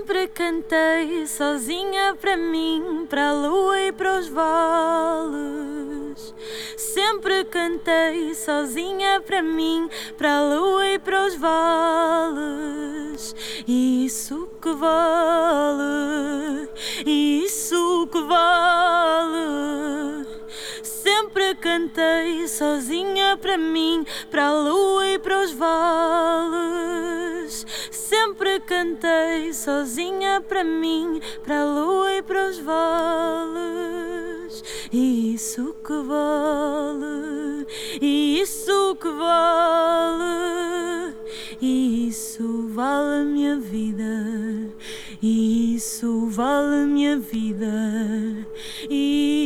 Sempre cantei sozinha para mim, para a lua e para os vales. Sempre cantei sozinha para mim, para a lua e para os vales. E isso que vale, e isso que vale. Sempre cantei sozinha para mim, para a lua e para os vales. Sempre cantei sozinha para mim, para a lua e para os vales. E isso que vale, e isso que vale, e isso vale a minha vida, e isso vale a minha vida.